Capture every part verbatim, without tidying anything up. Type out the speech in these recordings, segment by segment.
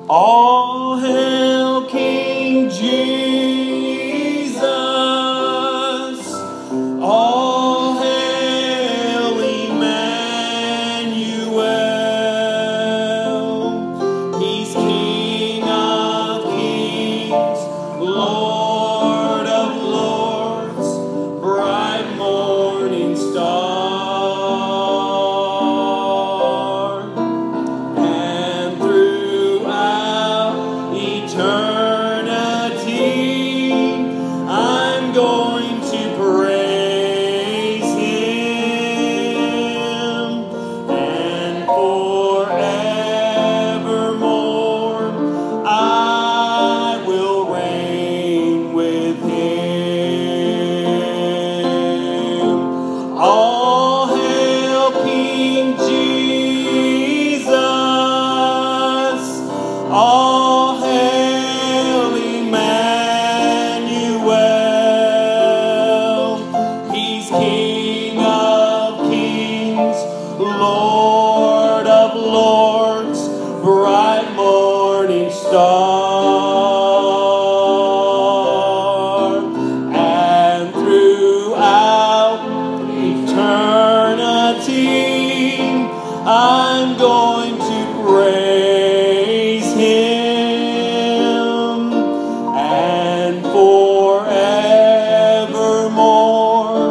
All hail King Jesus. All hail Emmanuel. He's King of kings, Lord of lords, bright morning star. And throughout eternity, I'm going to praise Him. And forevermore, I will reign with Him. All hail King Jesus. All hail Emmanuel. He's King of kings, Lord of lords, bright morning star. And throughout eternity, I'm going to praise Him. And forevermore,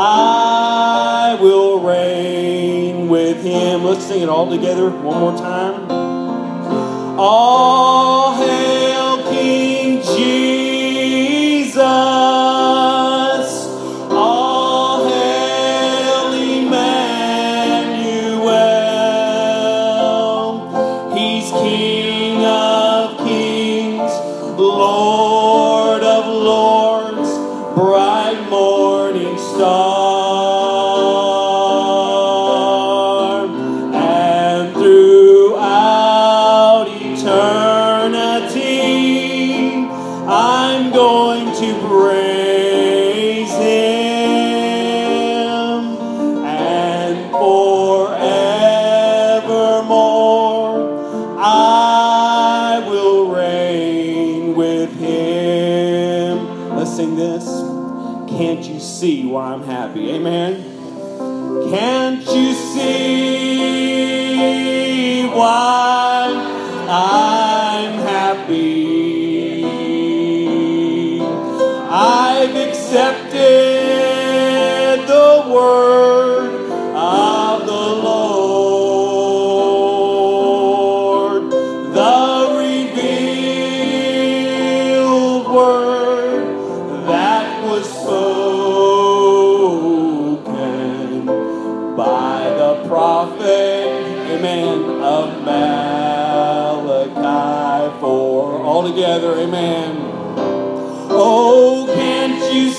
I will reign with Him. Let's sing it all together one more time. All hail King Jesus. All hail Emmanuel. He's King of kings, Lord of lords, bright morning star. And throughout eternity, I'm going to praise Him. And forevermore, I will reign with Him. Let's sing this. Can't you see why I'm happy? Amen. Can't you see why I'm happy? I've accepted the word of the Lord, the revealed word that was spoken by the prophet, amen, of Malachi four. All together, amen. Oh, can't you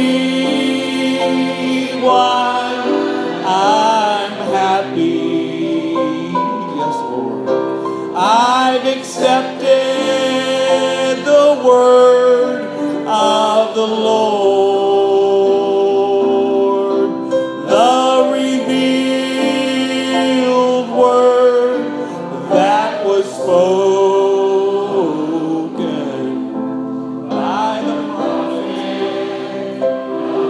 see why I'm happy? Yes, Lord. I've accepted the word of the Lord, the revealed word that was spoken by the prophet of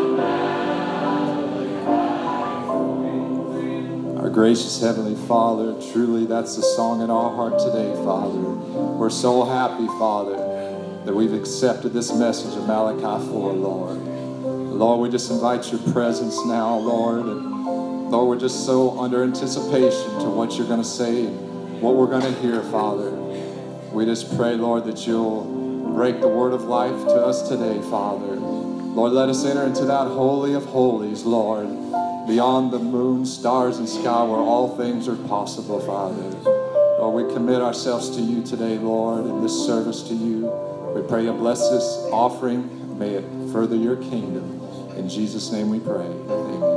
Malachi. Our gracious Heavenly Father, truly that's the song in our heart today, Father. We're so happy, Father, that we've accepted this message of Malachi four, Lord. Lord, we just invite your presence now, Lord. And Lord, we're just so under anticipation to what you're going to say and what we're going to hear, Father. We just pray, Lord, that you'll break the word of life to us today, Father. Lord, let us enter into that holy of holies, Lord, beyond the moon, stars, and sky where all things are possible, Father. Lord, we commit ourselves to you today, Lord, in this service to you. We pray you bless this offering. May it further your kingdom. In Jesus' name we pray. Amen.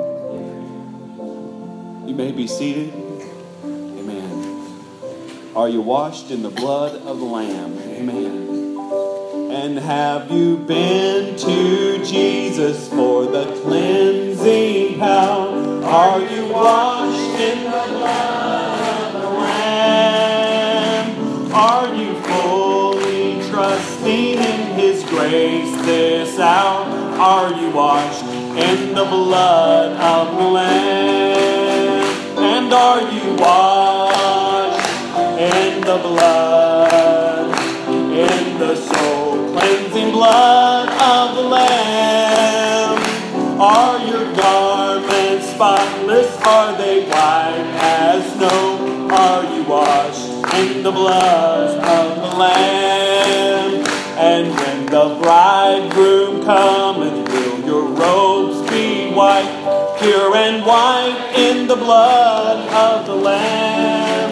You may be seated. Amen. Are you washed in the blood of the Lamb? Amen. And have you been to Jesus for the cleansing power? Are you washed in the blood of the Lamb? Are you praise this hour. Are you washed in the blood of the Lamb? And are you washed in the blood, in the soul cleansing blood of the Lamb? Are your garments spotless? Are they white as snow? Are you washed in the blood of the Lamb? And when the bridegroom cometh, will your robes be white, pure and white in the blood of the Lamb?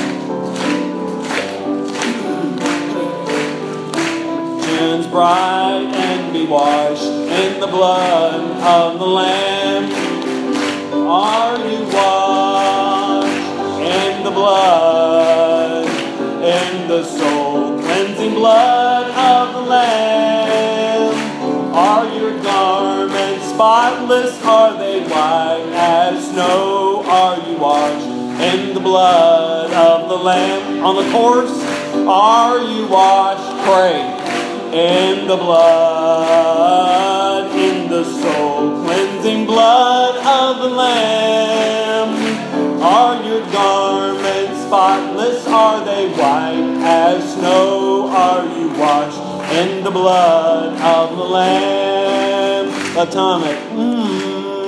Cleanse bright and be washed in the blood of the Lamb. Are you washed in the blood, in the soul cleansing blood of the Lamb? Are your garments spotless? Are they white as snow? Are you washed in the blood of the Lamb? On the chorus, are you washed? Pray. In the blood, in the soul cleansing blood of the Lamb. Are your garments spotless? Are they white as snow? Are you washed in the blood of the Lamb? Atomic. Mm.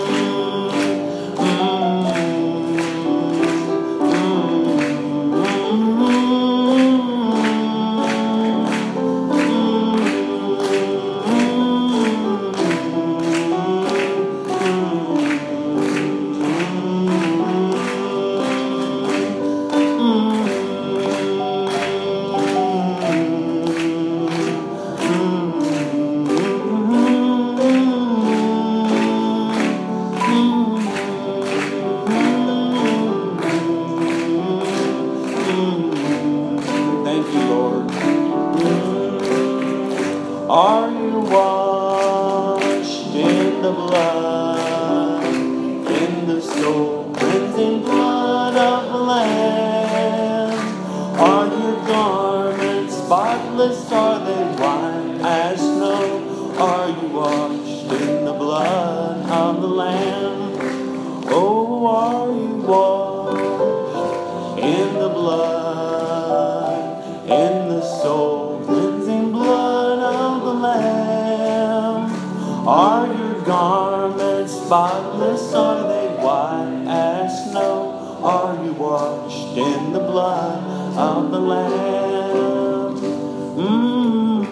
Are you washed in the blood, in the soul cleansing blood of the Lamb? Are your garments spotless? Are they white as snow? Are you washed in the blood of the Lamb? Oh, are you washed in the blood, in the soul cleansing blood of the Lamb? Are your garments spotless? Are they white as snow? Are you washed in the blood of the Lamb? Mm-hmm.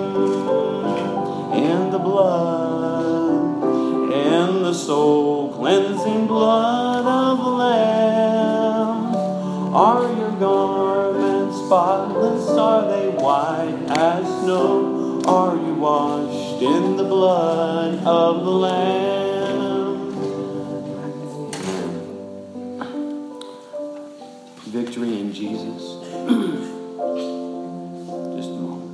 In the blood, in the soul cleansing blood of the Lamb. Are your garments spotless? Are they white as snow? Are you washed in the blood of the Lamb? Victory in Jesus. Just a moment.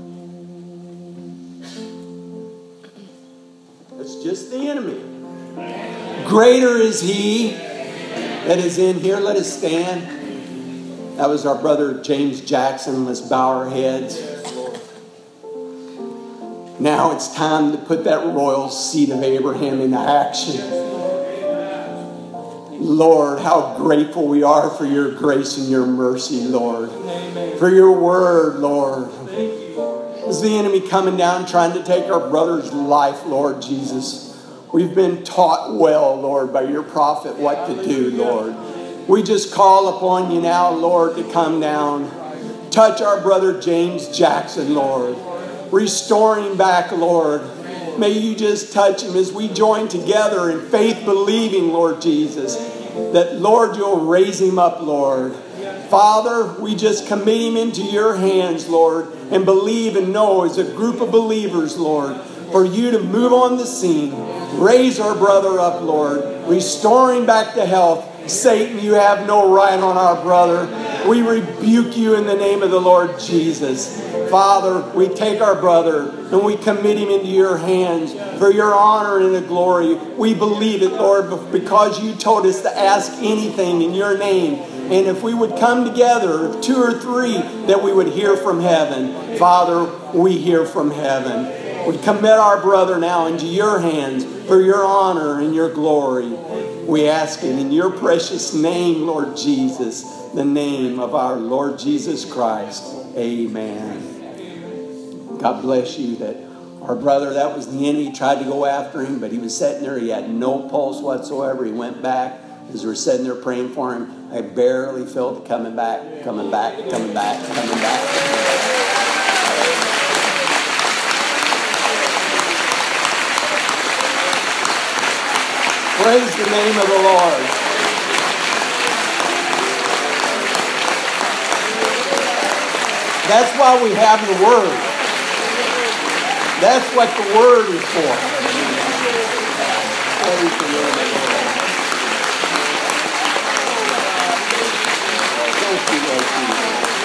It's just the enemy. Greater is He that is in here. Let us stand. That was our brother James Jackson. Let's bow our heads. Now it's time to put that royal seed of Abraham into action. Lord, how grateful we are for your grace and your mercy, Lord. For your word, Lord. Is the enemy coming down trying to take our brother's life, Lord Jesus? We've been taught well, Lord, by your prophet what to do, Lord. We just call upon you now, Lord, to come down. Touch our brother James Jackson, Lord. Restore him back, Lord. May you just touch him as we join together in faith believing, Lord Jesus, that, Lord, you'll raise him up, Lord. Father, we just commit him into your hands, Lord, and believe and know as a group of believers, Lord, for you to move on the scene. Raise our brother up, Lord. Restore him back to health. Satan, you have no right on our brother. We rebuke you in the name of the Lord Jesus. Father, we take our brother and we commit him into your hands for your honor and the glory. We believe it, Lord, because you told us to ask anything in your name. And if we would come together, two or three, that we would hear from heaven. Father, we hear from heaven. We commit our brother now into your hands for your honor and your glory. We ask it in your precious name, Lord Jesus, the name of our Lord Jesus Christ. Amen. God bless you. That our brother, that was the enemy, tried to go after him, but he was sitting there. He had no pulse whatsoever. He went back. As we were sitting there praying for him, I barely felt it coming back, coming back, coming back, coming back. Praise the name of the Lord. That's why we have the Word. That's what the Word is for. Praise the name of the Lord. Thank you, Lord Jesus.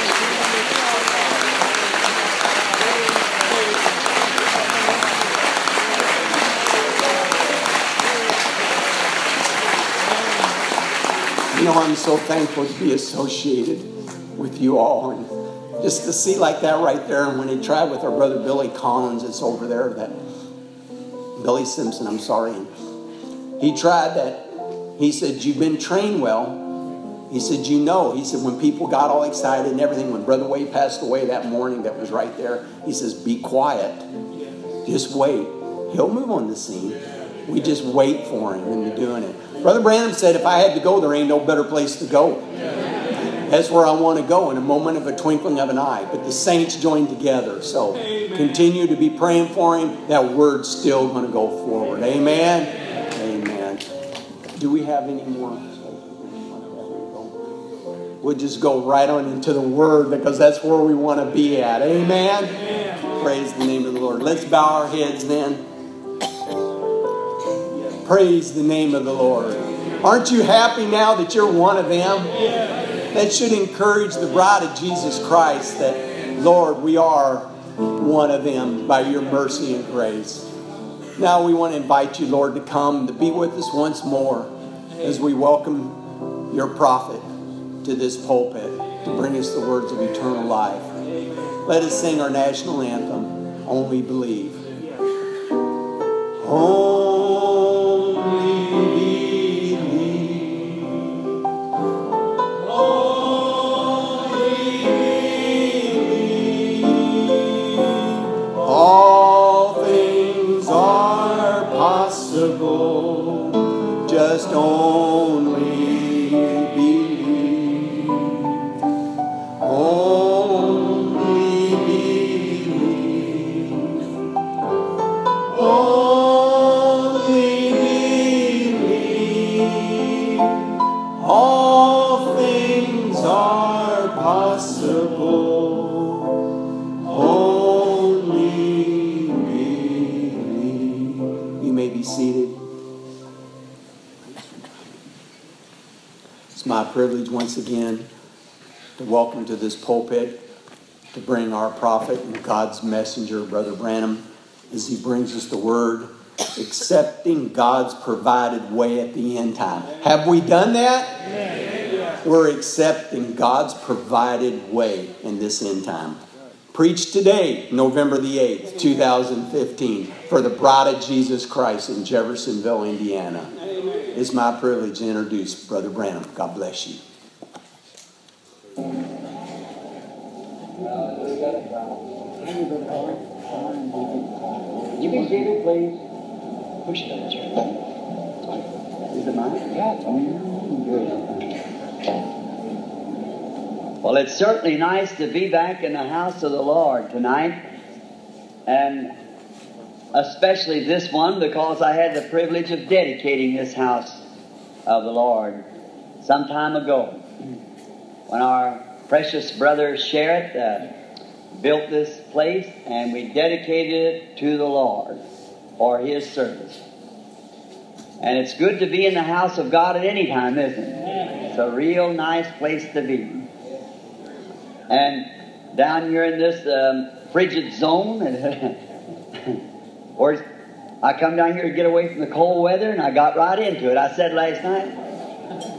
You know, I'm so thankful to be associated with you all, and just to see like that right there. And when he tried with our brother Billy Collins, it's over there, that Billy Simpson, I'm sorry. And he tried that. He said, you've been trained well. He said, you know, he said, when people got all excited and everything, when Brother Wade passed away that morning, that was right there, he says, be quiet. Just wait. He'll move on the scene. We just wait for him and we're doing it. Brother Branham said, if I had to go, there ain't no better place to go. That's where I want to go in a moment of a twinkling of an eye. But the saints join together. So continue to be praying for him. That word's still going to go forward. Amen. Amen. Do we have any more? We'll just go right on into the Word because that's where we want to be at. Amen? Amen. Praise the name of the Lord. Let's bow our heads then. Praise the name of the Lord. Aren't you happy now that you're one of them? That should encourage the bride of Jesus Christ that, Lord, we are one of them by your mercy and grace. Now we want to invite you, Lord, to come to be with us once more as we welcome your prophet to this pulpit to bring us the words of eternal life. Let us sing our national anthem, Only Believe. Only believe. Only believe. All things are possible. Just only believe. Only believe. Only believe. All things are possible. Only believe. You may be seated. It's my privilege once again to welcome to this pulpit, to bring our prophet and God's messenger, Brother Branham, as he brings us the word, accepting God's provided way at the end time. Have we done that? Yeah. We're accepting God's provided way in this end time. Preached today, November the eighth, two thousand fifteen, for the Bride of Jesus Christ in Jeffersonville, Indiana. It's my privilege to introduce Brother Branham. God bless you. You can see it, please. Push it up, Jerry. Is it mine? Yeah. Well, it's certainly nice to be back in the house of the Lord tonight. And especially this one, because I had the privilege of dedicating this house of the Lord some time ago, when our precious brother Sherritt uh, built this place, and we dedicated it to the Lord for His service. And it's good to be in the house of God at any time, isn't it? It's a real nice place to be. And down here in this um, frigid zone, or I come down here to get away from the cold weather, and I got right into it. I said last night,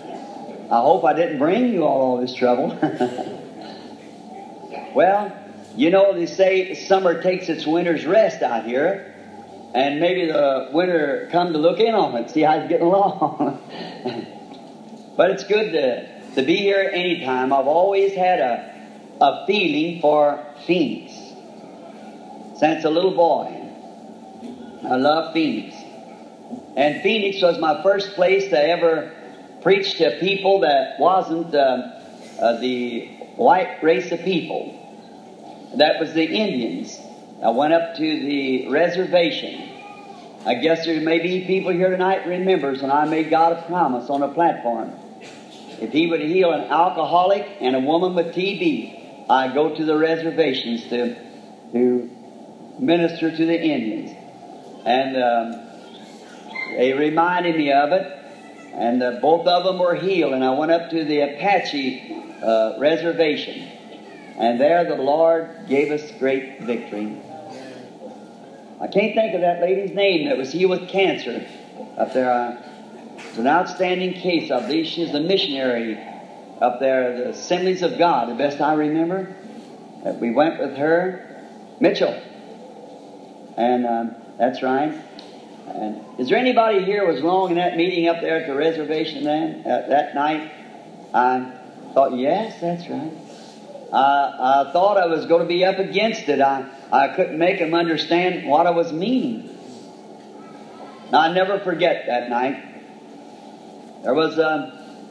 I hope I didn't bring you all, all this trouble. Well, You know, they say summer takes its winter's rest out here, and maybe the winter come to look in on it, see how it's getting along. But it's good to, to be here anytime. I've always had a, a feeling for Phoenix. Since a little boy, I love Phoenix. And Phoenix was my first place to ever preach to people that wasn't uh, uh, the white race of people. That was the Indians. I went up to the reservation. I guess there may be people here tonight remembers when I made God a promise on a platform. If He would heal an alcoholic and a woman with T B, I'd go to the reservations to, to minister to the Indians. And um, they reminded me of it. And uh, both of them were healed. And I went up to the Apache uh, reservation. And there the Lord gave us great victory. I can't think of that lady's name that was healed with cancer up there. Uh, it's an outstanding case. I believe she's a missionary up there, the Assemblies of God, the best I remember. That we went with her, Mitchell. And um, that's right. And is there anybody here was long in that meeting up there at the reservation then, uh, that night? I thought, yes, that's right. I, I thought I was going to be up against it. I, I couldn't make them understand what I was meaning. Now, I never forget that night. There was a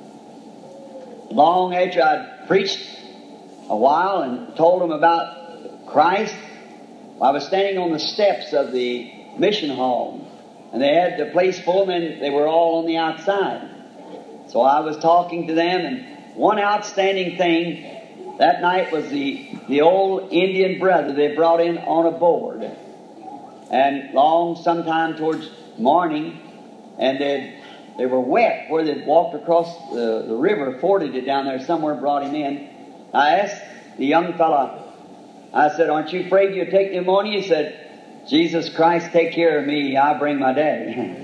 long after I'd preached a while and told them about Christ. I was standing on the steps of the mission hall, and they had the place full, and they were all on the outside. So I was talking to them, and one outstanding thing that night was the, the old Indian brother they brought in on a board. And long sometime towards morning, and they they were wet where they'd walked across the, the river, forded it down there somewhere, brought him in. I asked the young fellow, I said, aren't you afraid you'll take pneumonia? He said, Jesus Christ, take care of me. I bring my day.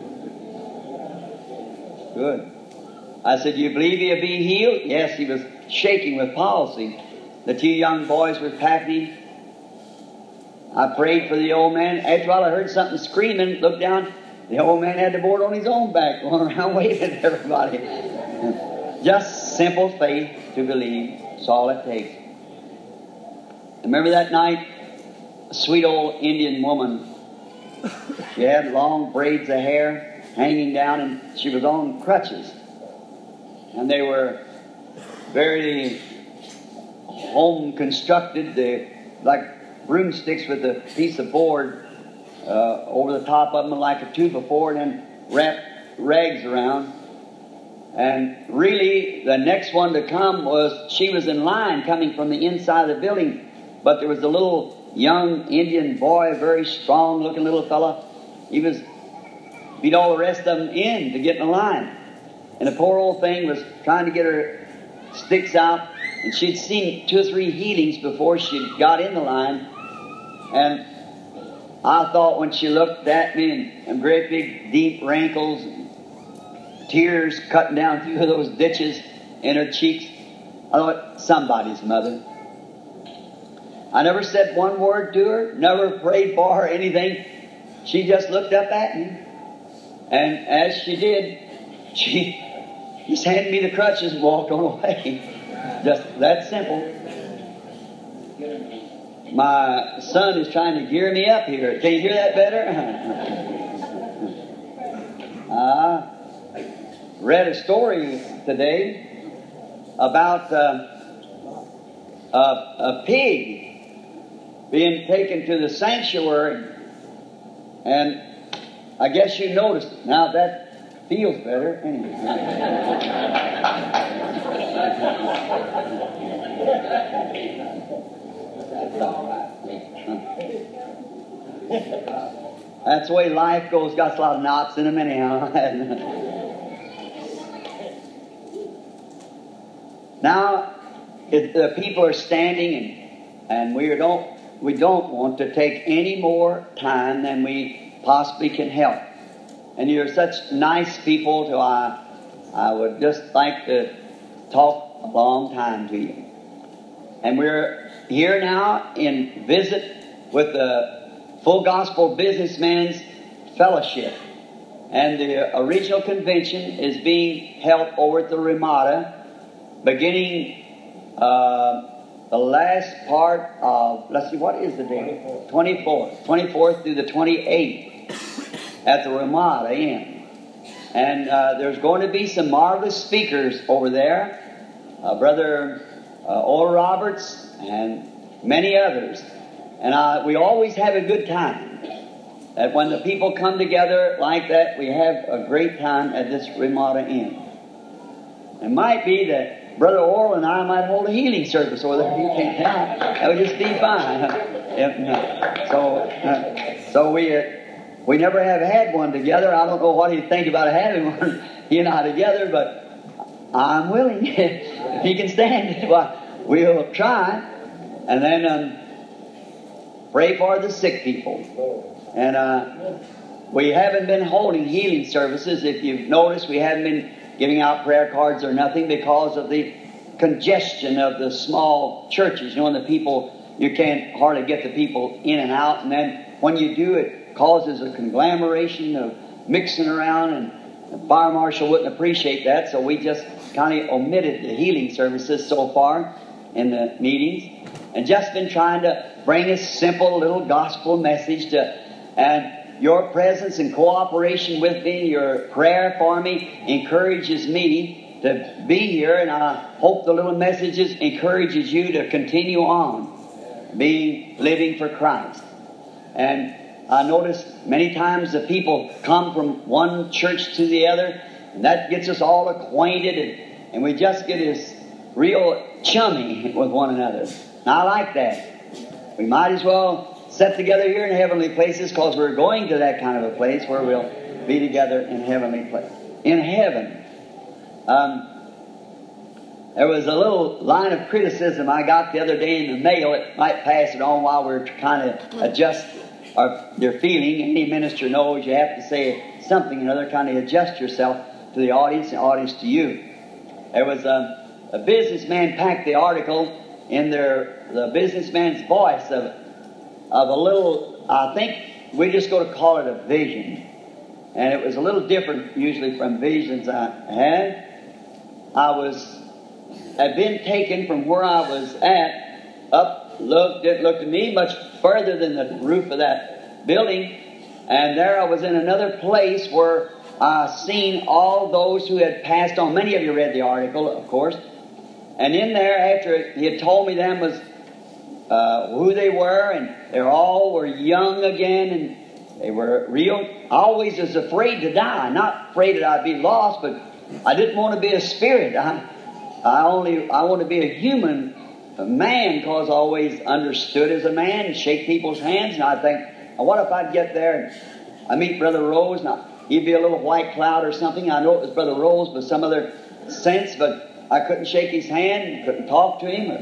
Good. I said, you believe he'll be healed? Yes, he was shaking with palsy. The two young boys were packing him. I prayed for the old man. After a while I heard something screaming, looked down. The old man had the board on his own back, going around waving at everybody. Just simple faith to believe. That's all it takes. Remember that night? A sweet old Indian woman. She had long braids of hair hanging down, and she was on crutches. And they were very home constructed. They like broomsticks with a piece of board uh, over the top of them, like a two before, and then wrapped rags around. And really, the next one to come was, she was in line coming from the inside of the building, but there was a little young Indian boy, very strong-looking little fella. He was beat all the rest of them in to get in the line. And the poor old thing was trying to get her sticks out, and she'd seen two or three healings before she got in the line. And I thought when she looked at me, and, and great big deep wrinkles, and tears cutting down through those ditches in her cheeks, I thought, somebody's mother. I never said one word to her, never prayed for her, anything. She just looked up at me. And as she did, she just handed me the crutches and walked on away. Just that simple. My son is trying to gear me up here. Can you hear that better? I read a story today about uh, a, a pig being taken to the sanctuary, and I guess you noticed it. Now that feels better anyway. That's the way life goes. Got a lot of knots in them anyhow. Now, if the people are standing, and and we don't we don't want to take any more time than we possibly can help. And you're such nice people, so I I would just like to talk a long time to you. And we're here now in visit with the Full Gospel Businessman's Fellowship. And the original convention is being held over at the Ramada, beginning uh, the last part of, let's see, what is the date? twenty-fourth. twenty-fourth through the twenty-eighth at the Ramada Inn. And uh, there's going to be some marvelous speakers over there. Uh, Brother uh, Oral Roberts and many others. And uh, we always have a good time. That when the people come together like that, we have a great time at this Ramada Inn. It might be that Brother Oral and I might hold a healing service over there. You can't tell. That would just be fine. If not. So, uh, so we uh, we never have had one together. I don't know what he'd think about having one, he and I together, but I'm willing. If he can stand it, well, we'll try. And then um, pray for the sick people. And uh, we haven't been holding healing services. If you've noticed, we haven't been giving out prayer cards or nothing because of the congestion of the small churches. You know, and the people, you can't hardly get the people in and out. And then when you do, it causes a conglomeration of mixing around, and the fire marshal wouldn't appreciate that. So we just kind of omitted the healing services so far in the meetings, and just been trying to bring a simple little gospel message to, and your presence and cooperation with me, your prayer for me encourages me to be here, and I hope the little messages encourages you to continue on being, living for Christ. And I notice many times the people come from one church to the other, and that gets us all acquainted, and, and we just get as real chummy with one another. And I like that. We might as well set together here in heavenly places, because we're going to that kind of a place where we'll be together in heavenly place. In heaven. Um, there was a little line of criticism I got the other day in the mail. It might pass it on while we're trying to adjust our, your feeling. Any minister knows you have to say something or other, kind of adjust yourself to the audience and the audience to you. There was a, a businessman packed the article in their the businessman's voice of of a little, I think we're just going to call it a vision. And it was a little different usually from visions I had. I was, had been taken from where I was at, up, looked, it looked to me much further than the roof of that building. And there I was in another place where I seen all those who had passed on. Many of you read the article, of course. And in there, after he had told me them was Uh, who they were, and they all were young again, and they were real. I always was afraid to die, not afraid that I'd be lost, but I didn't want to be a spirit. I, I only I want to be a human, a man, because I always understood as a man and shake people's hands. And I think, what if I'd get there and I meet Brother Rose, and I, he'd be a little white cloud or something. I know it was Brother Rose, but some other sense, but I couldn't shake his hand, couldn't talk to him. Or,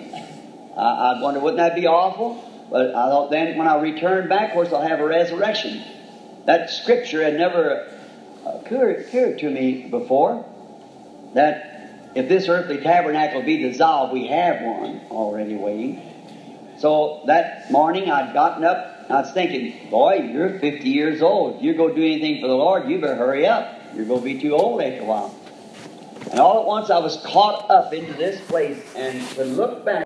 I wonder, wouldn't that be awful? But I thought then when I return back, of course, I'll have a resurrection. That scripture had never occurred, occurred to me before, that if this earthly tabernacle be dissolved, we have one already waiting. So that morning I'd gotten up, and I was thinking, boy, you're fifty years old. If you go do anything for the Lord, you better hurry up. You're going to be too old after a while. And all at once I was caught up into this place, and to look back,